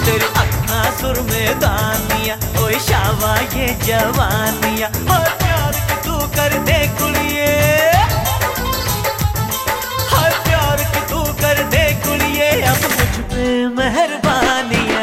तेरी अखा सुर में दानिया, ओए शावा ये जवानिया, और प्यार की तू कर दे कुड़िए, हर प्यार की तू कर दे कुड़िए, अब मुझ पे मेहरबानिया।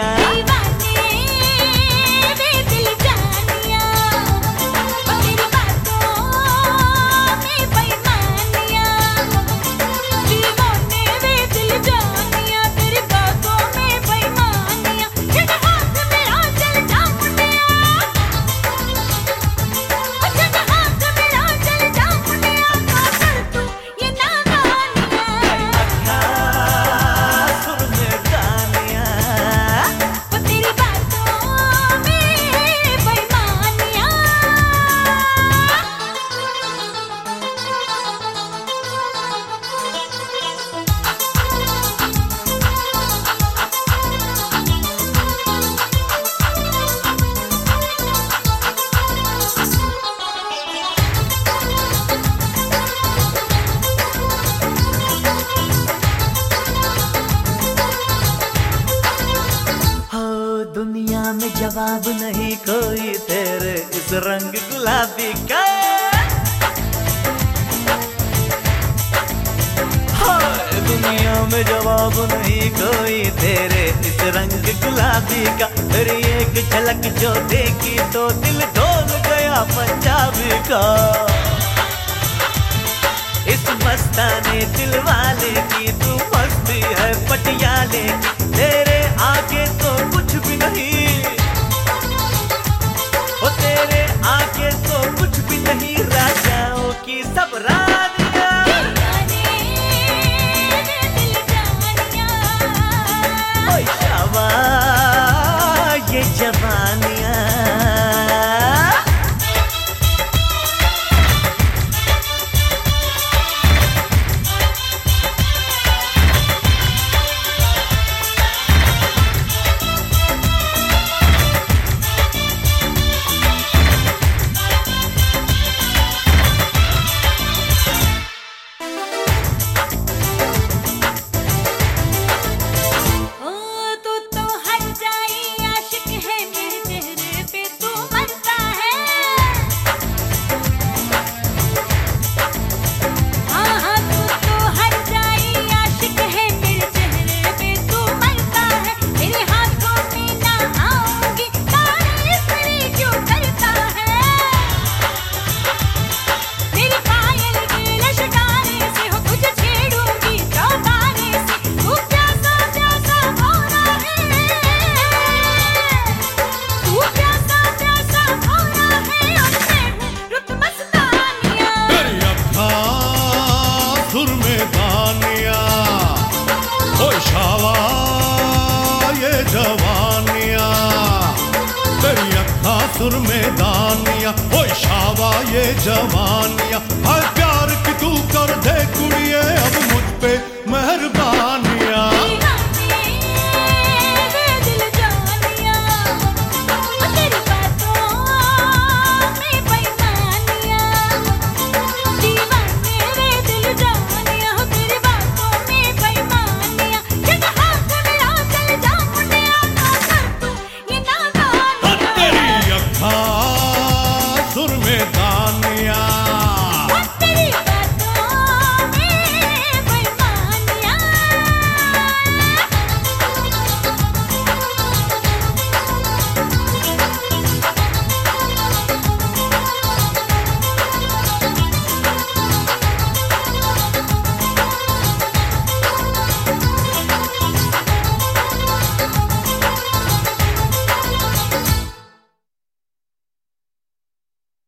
दुनिया में जवाब नहीं कोई तेरे इस रंग गुलाबी का, हाय दुनिया में जवाब नहीं कोई तेरे इस रंग गुलाबी का। तेरी एक झलक जो देखी तो दिल डोल गया पंजाबी का। इस मस्ताने दिल वाले की तू मस्ती है पटियाले की, तेरे आगे तो कुछ भी नहीं, ओ तेरे आगे तो कुछ भी नहीं, राजाओं की सब रानियां, ओ शावा ये जवानियां। सुर में दानिया, ओ शावा ये जवानिया, तेरी अखा सुर में दानिया, ओ शावा ये जवानिया, हर प्यार की तू कर दे कुड़िए, अब मुझ पे मेहरबानी।